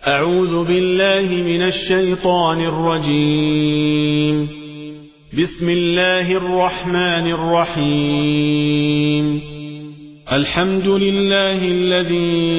أعوذ بالله من الشيطان الرجيم. بسم الله الرحمن الرحيم. الحمد لله الذي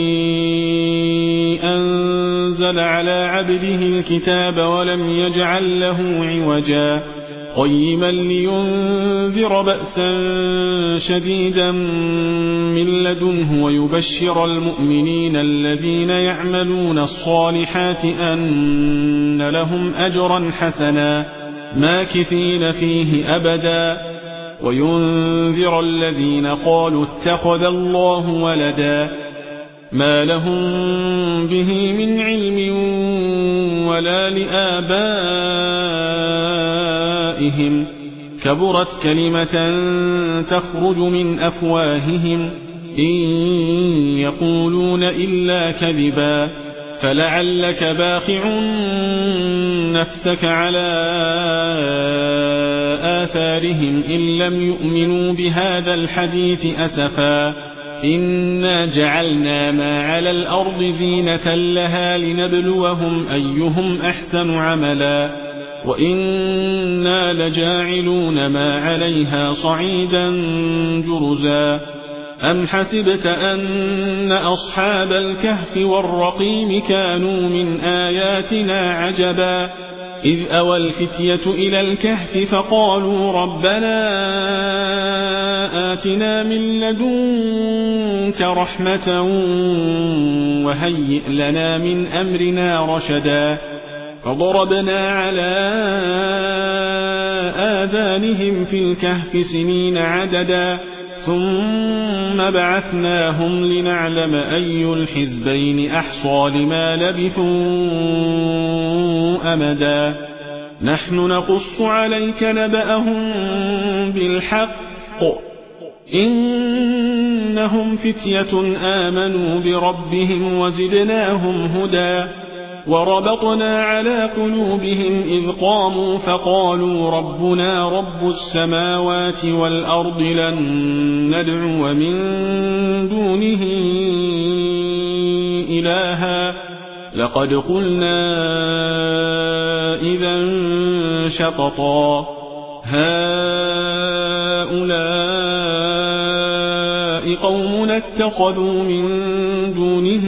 أنزل على عبده الكتاب ولم يجعل له عوجا قيما لينذر بأسا شديدا من لدنه ويبشر المؤمنين الذين يعملون الصالحات أن لهم أجرا حسنا ماكثين فيه أبدا وينذر الذين قالوا اتخذ الله ولدا ما لهم به من علم ولا لآبائهم كبرت كلمة تخرج من أفواههم إن يقولون إلا كذبا فلعلك باخع نفسك على آثارهم إن لم يؤمنوا بهذا الحديث أسفا إنا جعلنا ما على الأرض زينة لها لنبلوهم أيهم أحسن عملا وإنا لجاعلون ما عليها صعيدا جرزا أم حسبت أن أصحاب الكهف والرقيم كانوا من آياتنا عجبا إذ أوى الفتية إلى الكهف فقالوا ربنا آتنا من لدنك رحمة وهيئ لنا من أمرنا رشدا فضربنا على آذانهم في الكهف سنين عددا ثم بعثناهم لنعلم أي الحزبين أحصى لما لبثوا أمدا نحن نقص عليك نبأهم بالحق إنهم فتية آمنوا بربهم وزدناهم هدى وربطنا على قلوبهم إذ قاموا فقالوا ربنا رب السماوات والأرض لن ندعو من دونه إلها لقد قلنا إذا شططا هؤلاء قومنا اتخذوا من دونه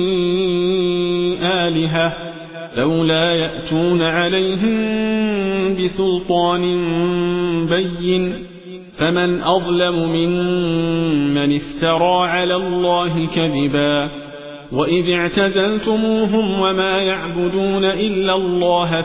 آلهة لولا يأتون عليهم بسلطان بين فمن أظلم ممن افترى على الله كذبا وإذ اعتزلتموهم وما يعبدون إلا الله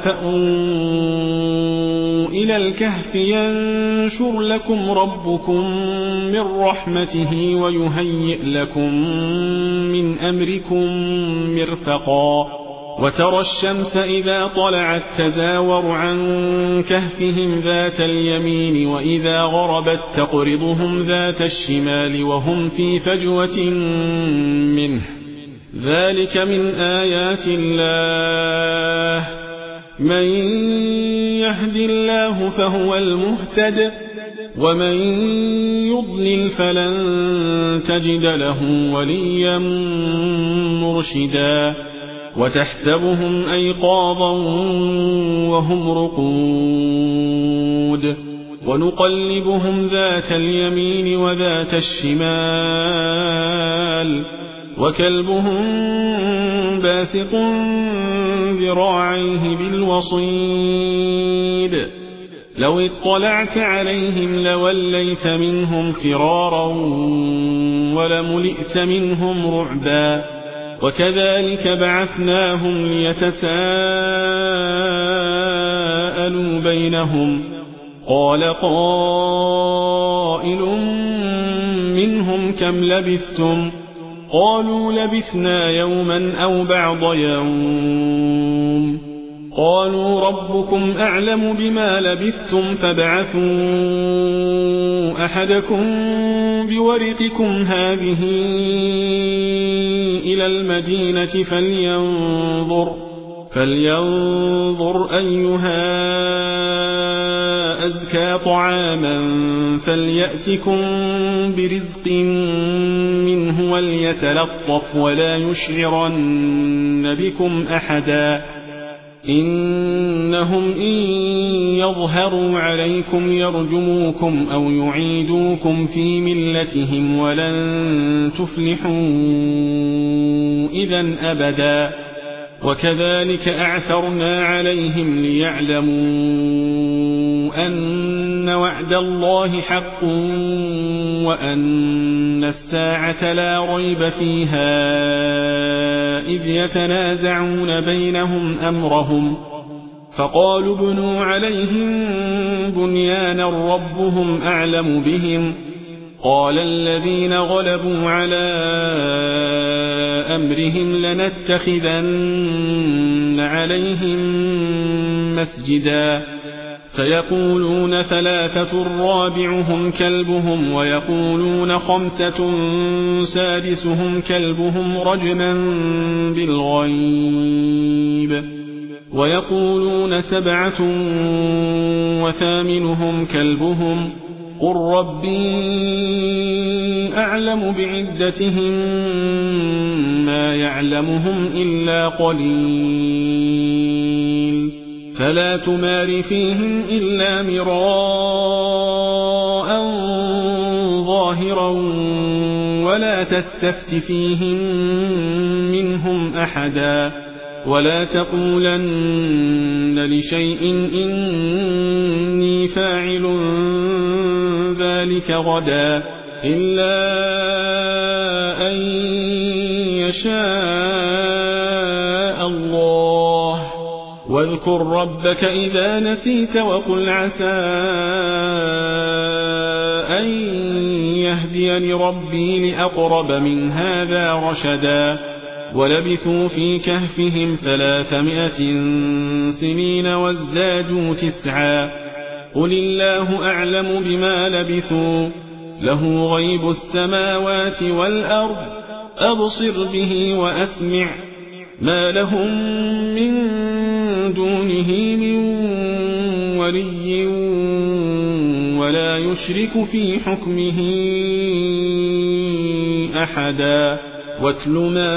فأووا إلى الكهف ينشر لكم ربكم من رحمته ويهيئ لكم من أمركم مرفقا وترى الشمس إذا طلعت تزاور عن كهفهم ذات اليمين وإذا غربت تقرضهم ذات الشمال وهم في فجوة منه ذلك من آيات الله من يهد الله فهو المهتد ومن يضلل فلن تجد له وليا مرشدا وتحسبهم أيقاظا وهم رقود ونقلبهم ذات اليمين وذات الشمال وكلبهم باسق ذراعيه بالوصيد لو اطلعت عليهم لوليت منهم فرارا ولملئت منهم رعبا وكذلك بعثناهم ليتساءلوا بينهم قال قائل منهم كم لبثتم قالوا لبثنا يوما أو بعض يوم قالوا ربكم أعلم بما لبثتم فابعثوا أحدكم بورقكم هذه إلى المدينة فلينظر أيها أزكى طعاما فليأتكم برزق منه وليتلطف ولا يشعرن بكم أحدا إنهم إن يظهروا عليكم يرجموكم أو يعيدوكم في ملتهم ولن تفلحوا إذا أبدا وكذلك أعثرنا عليهم ليعلموا أن وعد الله حق وأن الساعة لا ريب فيها إذ يتنازعون بينهم أمرهم فقالوا ابنوا عليهم بنيانا ربهم أعلم بهم قال الذين غلبوا على أمرهم لنتخذن عليهم مسجدا سيقولون ثلاثة رابعهم كلبهم ويقولون خمسة سادسهم كلبهم رجما بالغيب ويقولون سبعة وثامنهم كلبهم قل ربي أعلم بعدتهم ما يعلمهم إلا قليل فلا تمار فيهم إلا مراء ظاهرا ولا تستفت فيهم منهم أحدا ولا تقولن لشيء إني فاعل ذلك غدا إلا أن يشاء الله واذكر ربك إذا نسيت وقل عسى أن يهديني ربي لأقرب من هذا رشدا ولبثوا في كهفهم 300 سنين وازدادوا 9 قل الله أعلم بما لبثوا له غيب السماوات والأرض أبصر به وأسمع ما لهم من دونه من ولي ولا يشرك في حكمه أحدا واتل ما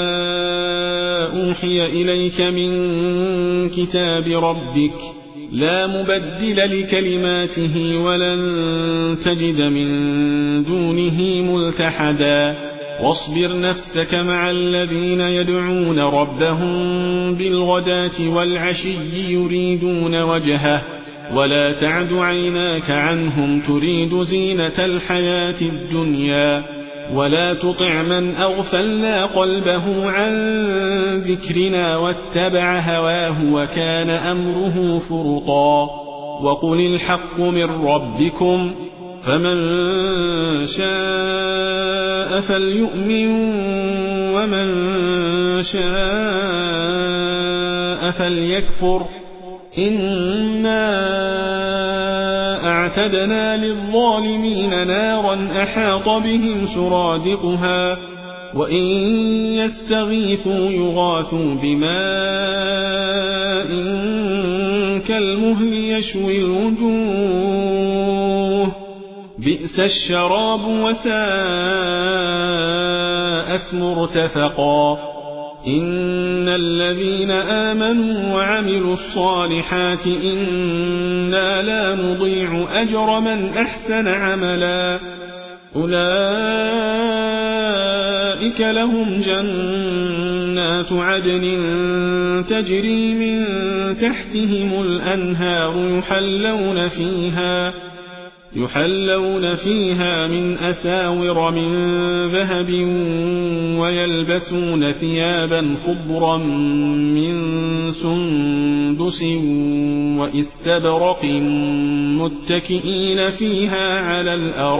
أوحي إليك من كتاب ربك لا مبدل لكلماته ولن تجد من دونه ملتحدا واصبر نفسك مع الذين يدعون ربهم بالغداة والعشي يريدون وجهه ولا تعد عيناك عنهم تريد زينة الحياة الدنيا ولا تطع من أغفلنا قلبه عن ذكرنا واتبع هواه وكان أمره فرطا وقل الحق من ربكم فمن شاء فليؤمن ومن شاء فليكفر إنا أعتدنا للظالمين نارا أحاط بهم سرادقها وإن يستغيثوا يغاثوا بماء كالمهل يشوي الوجوه بئس الشراب وساءت مرتفقا إن الذين آمنوا وعملوا الصالحات إنا لا نضيع أجر من أحسن عملا أولئك لهم جنات عدن تجري من تحتهم الأنهار يحلون فيها من أساور من ذهب ويلبسون ثيابا خضرا من سندس وإستبرق متكئين فيها على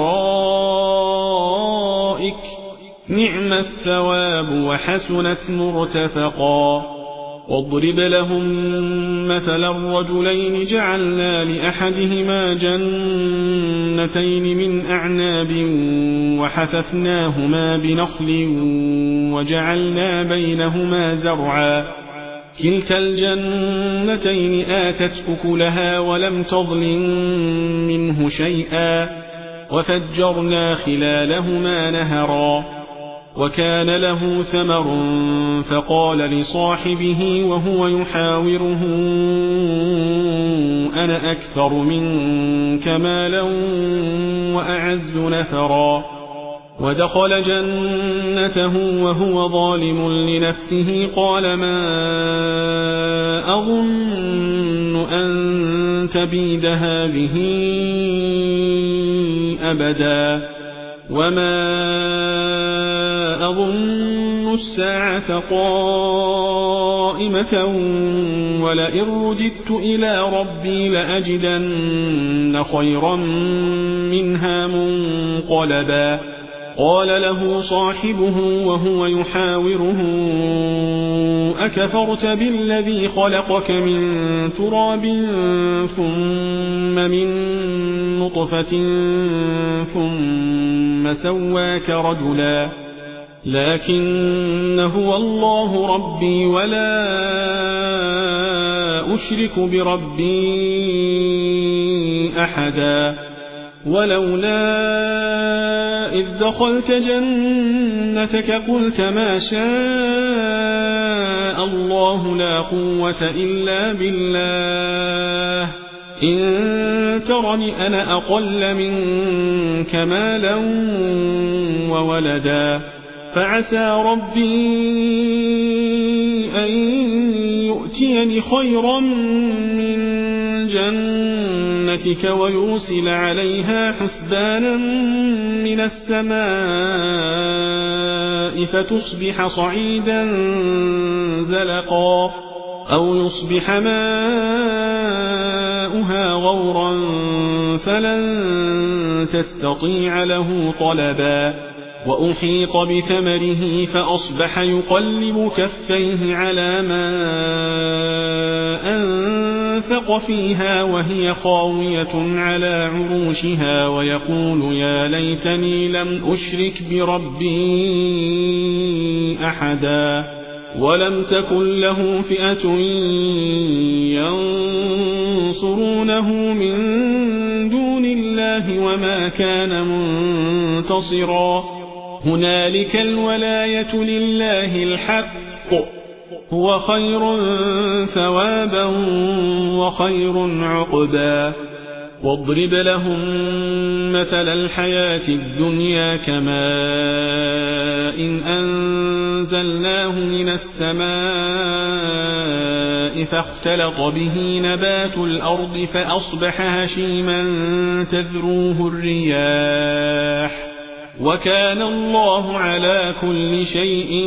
الأرائك نعم الثواب وحسنت مرتفقا واضرب لهم مثلا الرجلين جعلنا لأحدهما جنتين من أعناب وحففناهما بنخل وجعلنا بينهما زرعا كلتا الجنتين آتت أكلها ولم تظلم منه شيئا وفجرنا خلالهما نهرا وكان له ثمر فقال لصاحبه وهو يحاوره أنا أكثر منك مالا وأعز نفرا ودخل جنته وهو ظالم لنفسه قال ما أظن أن تبيد هذه أبدا وما أظن الساعة قائمة ولئن رددت إلى ربي لأجدن خيرا منها منقلبا قال له صاحبه وهو يحاوره أكفرت بالذي خلقك من تراب ثم من نطفة ثم سواك رجلا لكن هو الله ربي ولا أشرك بربي أحدا ولولا إذ دخلت جنتك قلت ما شاء الله لا قوة إلا بالله إن ترني أنا أقل منك مالا وولدا فعسى ربي أن يؤتيني خيرا من جنتك ويرسل عليها حسبانا من السماء فتصبح صعيدا زلقا أو يصبح ماؤها غورا فلن تستطيع له طلبا وأحيط بثمره فأصبح يقلب كفيه على ما أنفق فيها وهي خاوية على عروشها ويقول يا ليتني لم أشرك بربي أحدا ولم تكن له فئة ينصرونه من دون الله وما كان منتصرا هنالك الولاية لله الحق هو خير ثوابا وخير عقبا واضرب لهم مثل الحياة الدنيا كماء إن أنزلناه من السماء فاختلط به نبات الأرض فأصبح هشيما تذروه الرياح وكان الله على كل شيء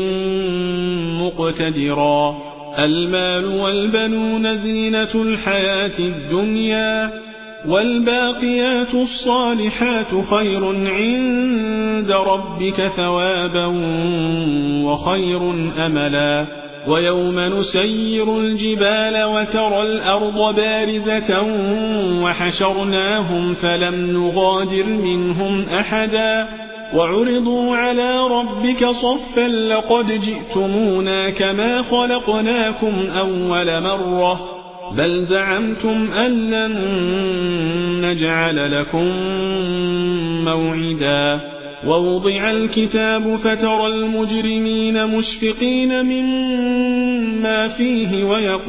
مقتدرا المال والبنون زينة الحياة الدنيا والباقيات الصالحات خير عند ربك ثوابا وخير أملا ويوم نسير الجبال وترى الأرض بارزة وحشرناهم فلم نغادر منهم أحدا وعرضوا على ربك صفا لقد جئتمونا كما خلقناكم أول مرة بل زعمتم أن لن نجعل لكم موعدا ووضع الكتاب فترى المجرمين مشفقين مما فيه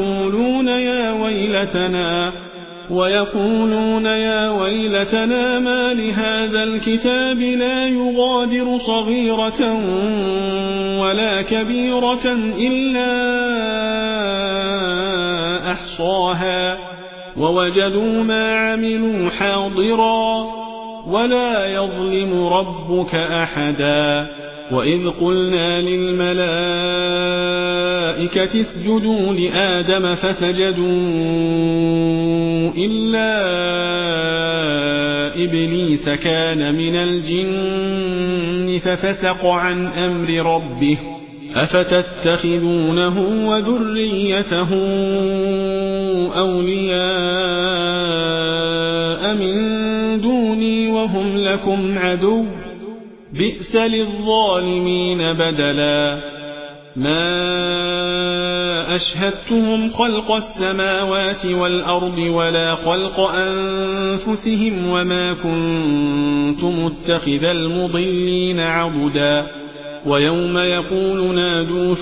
ويقولون يا ويلتنا ما لهذا الكتاب لا يغادر صغيرة ولا كبيرة إلا أحصاها ووجدوا ما عملوا حاضرا ولا يظلم ربك أحدا وإذ قلنا للملائكة اسجدوا لآدم فسجدوا إلا إبليس كان من الجن ففسق عن أمر ربه أفتتخذونه وذريته أولياء من دوني وهم لكم عدو بئس للظالمين بدلا ما أشهدتهم خلق السماوات والأرض ولا خلق أنفسهم وما كنت متخذ المضلين عضدا ويوم يقول نادوا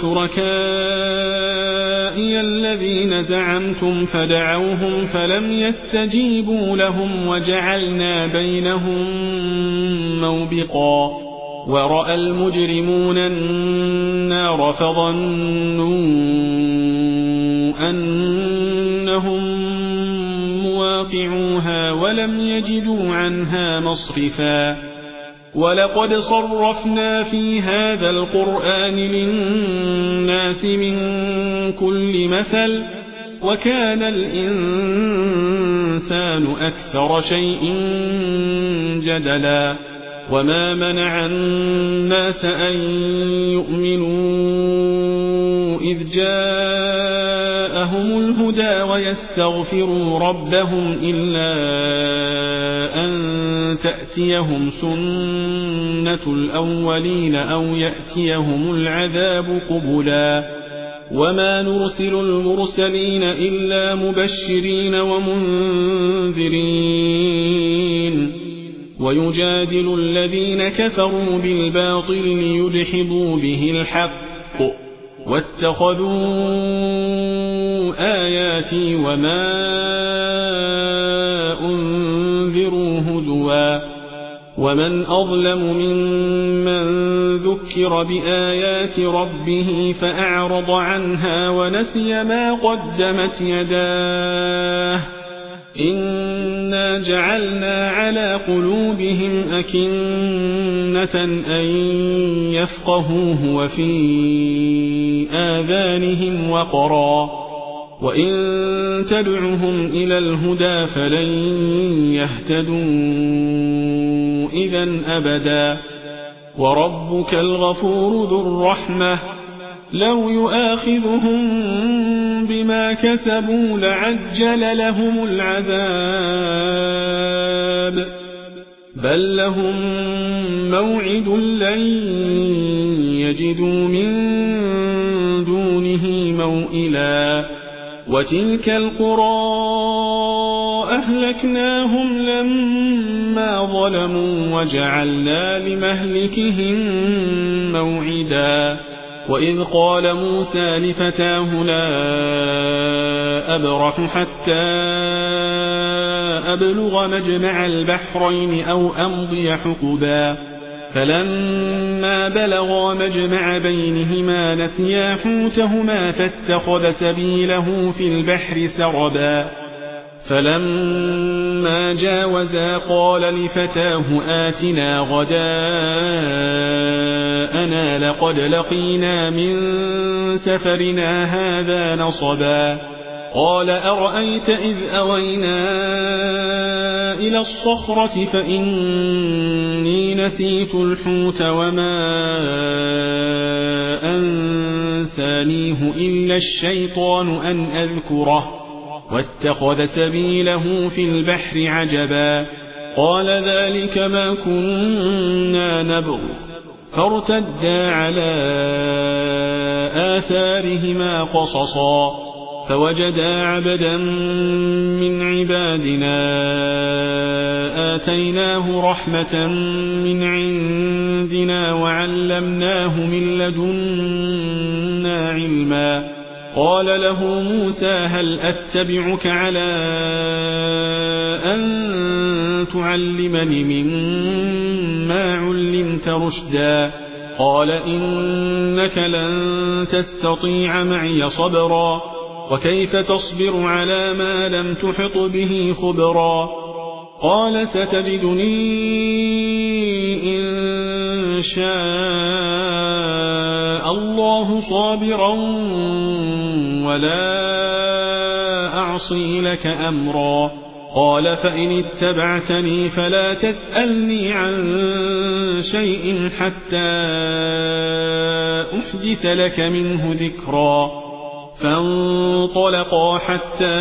شركائي الذين زعمتم فدعوهم فلم يستجيبوا لهم وجعلنا بينهم موبقا ورأى المجرمون النار فظنوا أنهم مواقعوها ولم يجدوا عنها مصرفا ولقد صرفنا في هذا القرآن للناس من كل مثل وكان الإنسان أكثر شيء جدلا وما منع الناس أن يؤمنوا إذ جاءهم الهدى ويستغفروا ربهم إلا أن تأتيهم سنة الأولين أو يأتيهم العذاب قبلا وما نرسل المرسلين إلا مبشرين ومنذرين ويجادل الذين كفروا بالباطل ليدحضوا به الحق واتخذوا آياتي وما أنذروا هزوا ومن أظلم ممن ذكر بآيات ربه فأعرض عنها ونسي ما قدمت يداه إنا جعلنا على قلوبهم أكنة أن يفقهوه وفي آذانهم وقرا وإن تدعهم إلى الهدى فلن يهتدوا إذا أبدا وربك الغفور ذو الرحمة لو يؤاخذهم بما كسبوا لعجل لهم العذاب بل لهم موعد لن يجدوا من دونه موئلا وتلك القرى أهلكناهم لما ظلموا وجعلنا لمهلكهم موعدا وإذ قال موسى لفتاه لا أبرح حتى أبلغ مجمع البحرين أو أمضي حقبا فلما بلغا مجمع بينهما نسيا حوتهما فاتخذ سبيله في البحر سربا فلما جاوزا قال لفتاه آتنا غداءنا لقد لقينا من سفرنا هذا نصبا قال أرأيت إذ أوينا إلى الصخرة فإني نسيت الحوت وما أنسانيه إلا الشيطان أن أذكره واتخذ سبيله في البحر عجبا قال ذلك ما كنا نبغ فارتدا على آثارهما قصصا فوجدا عبدا من عبادنا آتيناه رحمة من عندنا وعلمناه من لدنا علما قال له موسى هل أتبعك على أن تعلمني مما علمت رشدا قال إنك لن تستطيع معي صبرا وكيف تصبر على ما لم تحط به خبرا قال ستجدني إن شاء الله صابرا ولا أعصي لك أمرا قال فإن اتبعتني فلا تسألني عن شيء حتى أحدث لك منه ذكرا فانطلقا حتى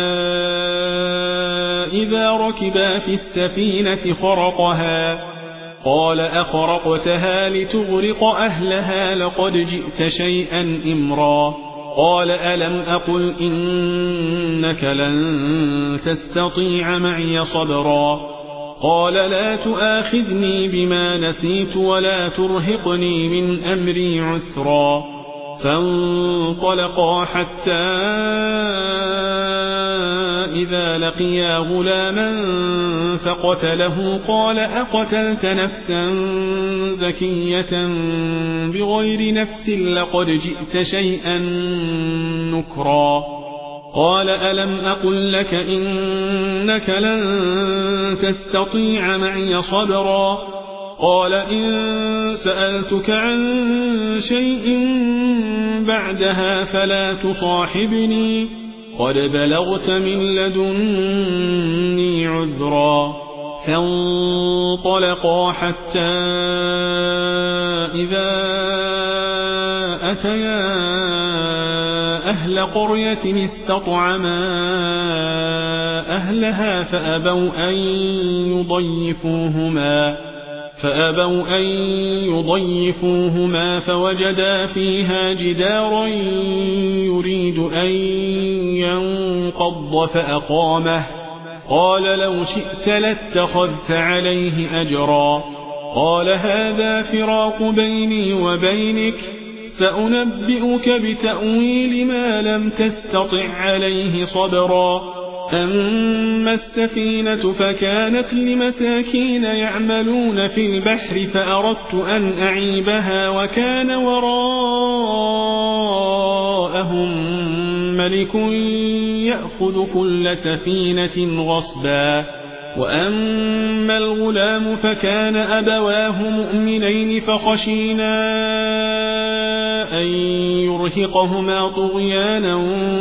إذا ركبا في السفينة خرقها قال أخرقتها لتغرق أهلها لقد جئت شيئا إمرا قال ألم أقل إنك لن تستطيع معي صبرا قال لا تؤاخذني بما نسيت ولا ترهقني من أمري عسرا فانطلقا حتى إذا لقيا غلاما فقتله قال أقتلت نفسا زكية بغير نفس لقد جئت شيئا نكرا قال ألم أقل لك إنك لن تستطيع معي صبرا قال إن سألتك عن شيء بعدها فلا تصاحبني قد بلغت من لدني عذرا فانطلقا حتى إذا أتيا أهل قرية استطعما أهلها فأبوا أن يضيفوهما فوجدا فيها جدارا يريد أن ينقض فأقامه قال لو شئت لاتخذت عليه أجرا قال هذا فراق بيني وبينك سأنبئك بتأويل ما لم تستطع عليه صبرا أما السفينة فكانت لمساكين يعملون في البحر فأردت أن أعيبها وكان وراءهم ملك يأخذ كل سفينة غصبا وأما الغلام فكان أبواه مؤمنين فخشينا أن يرهقهما طغيانا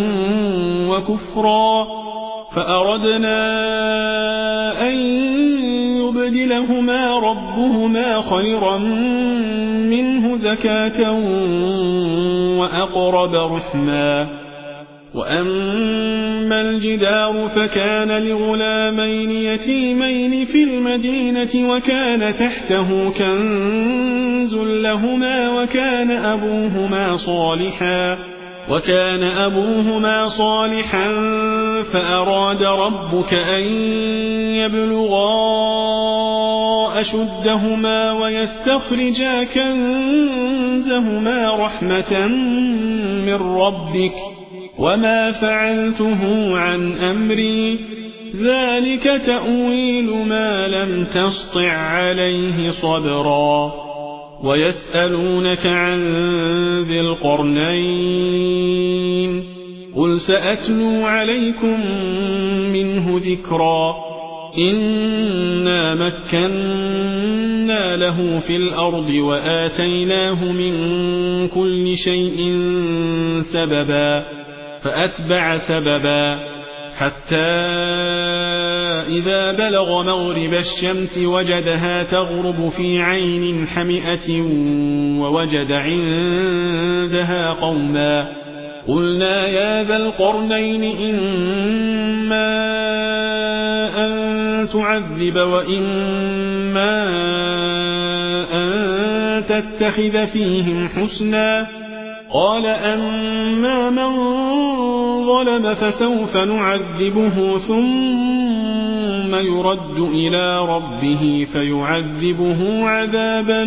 وكفرا فأردنا أن يبدلهما ربهما خيرا منه زكاة وأقرب رحما وأما الجدار فكان لغلامين يتيمين في المدينة وكان تحته كنز لهما وكان أبوهما صالحا فأراد ربك أن يبلغا أشدهما ويستخرجا كنزهما رحمة من ربك وما فعلته عن أمري ذلك تأويل ما لم تسطع عليه صبرا ويسألونك عن ذي القرنين قل سأتلو عليكم منه ذكرا إنا مكنا له في الأرض وآتيناه من كل شيء سببا فأتبع سببا حتى إذا بلغ مغرب الشمس وجدها تغرب في عين حمئة ووجد عندها قوما قلنا يا ذا القرنين إما أن تعذب وإما أن تتخذ فيهم حسنا قال أما من ظلم فسوف نعذبه ثم يرد إلى ربه فيعذبه عذابا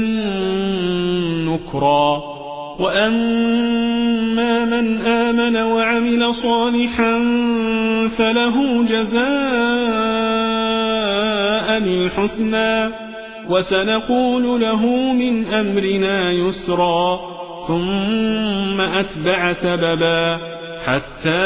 نكرا وأما من آمن وعمل صالحا فله جزاء الحسنى وسنقول له من أمرنا يسرا ثم أتبع سببا حتى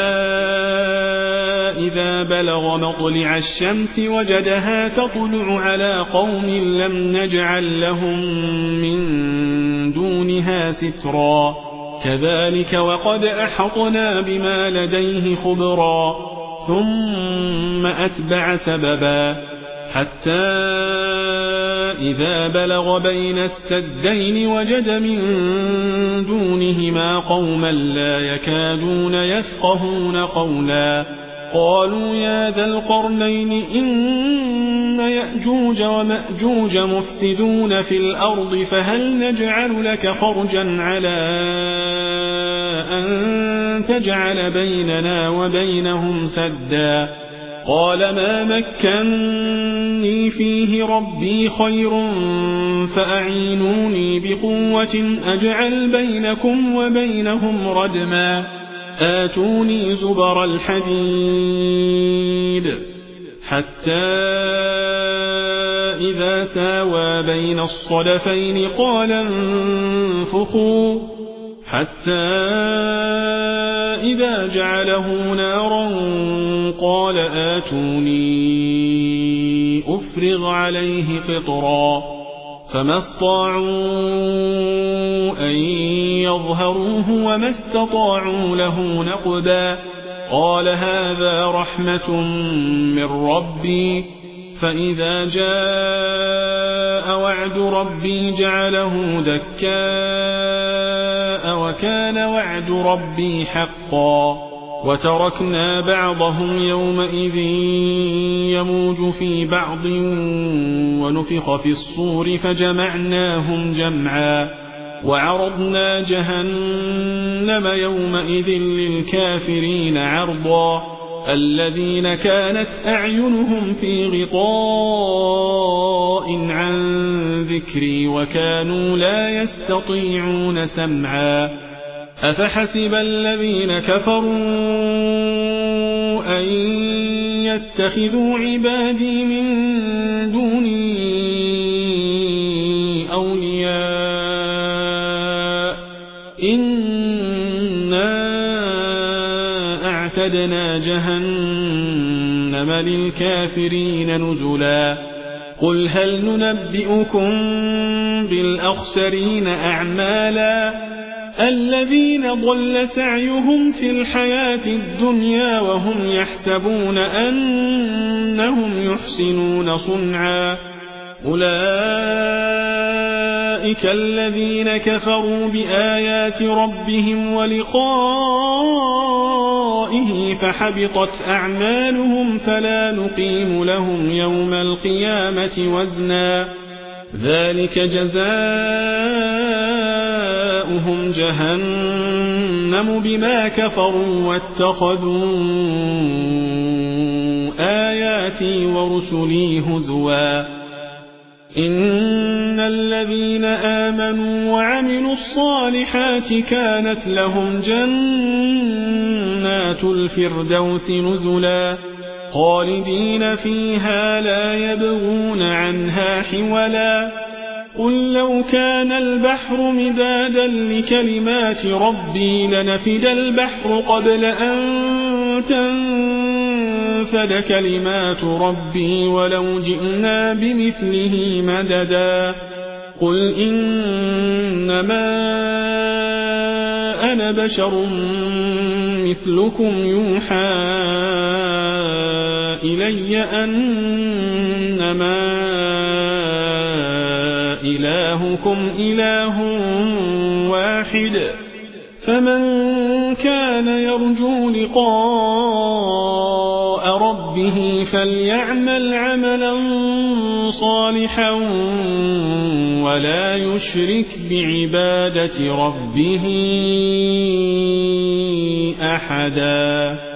إذا بلغ مطلع الشمس وجدها تطلع على قوم لم نجعل لهم من دونها سترا كذلك وقد أحطنا بما لديه خبرا ثم أتبع سببا حتى إذا بلغ بين السدين وجد من دونهما قوما لا يكادون يفقهون قولا قالوا يا ذا القرنين إن يأجوج ومأجوج مفسدون في الأرض فهل نجعل لك خرجا على أن تجعل بيننا وبينهم سدا قال ما مكنني فيه ربي خير فأعينوني بقوة أجعل بينكم وبينهم ردما آتوني زبر الحديد حتى إذا ساوى بين الصدفين قال انفخوا حتى إذا جعله نارا قال آتوني أفرغ عليه قطرا فما استطاعوا أن يظهروه وما استطاعوا له نقبا قال هذا رحمة من ربي فإذا جاء وعد ربي جعله دكاء وكان وعد ربي حقا وتركنا بعضهم يومئذ يموج في بعض ونفخ في الصور فجمعناهم جمعا وعرضنا جهنم يومئذ للكافرين عرضا الذين كانت أعينهم في غطاء عن ذكري وكانوا لا يستطيعون سمعا أفحسب الذين كفروا أن يتخذوا عبادي من دوني أولياء إنا أعتدنا جهنم للكافرين نزلا قل هل ننبئكم بالأخسرين أعمالا الذين ضل سعيهم في الحياة الدنيا وهم يحسبون أنهم يحسنون صنعا أولئك الذين كفروا بآيات ربهم ولقائه فحبطت أعمالهم فلا نقيم لهم يوم القيامة وزنا ذلك جزاؤهم جهنم بما كفروا واتخذوا آياتي ورسلي هزوا إن الذين آمنوا وعملوا الصالحات كانت لهم جنات الفردوس نزلا خالدين فيها لا يبغون عنها حولا قل لو كان البحر مدادا لكلمات ربي لنفد البحر قبل أن تنفد كلمات ربي ولو جئنا بمثله مددا قل إنما أنا بشر مثلكم يوحى إلي أنما إلهكم إله واحد فمن كان يرجو لقاء ربه فليعمل عملا صالحا ولا يشرك بعبادة ربه أحدا.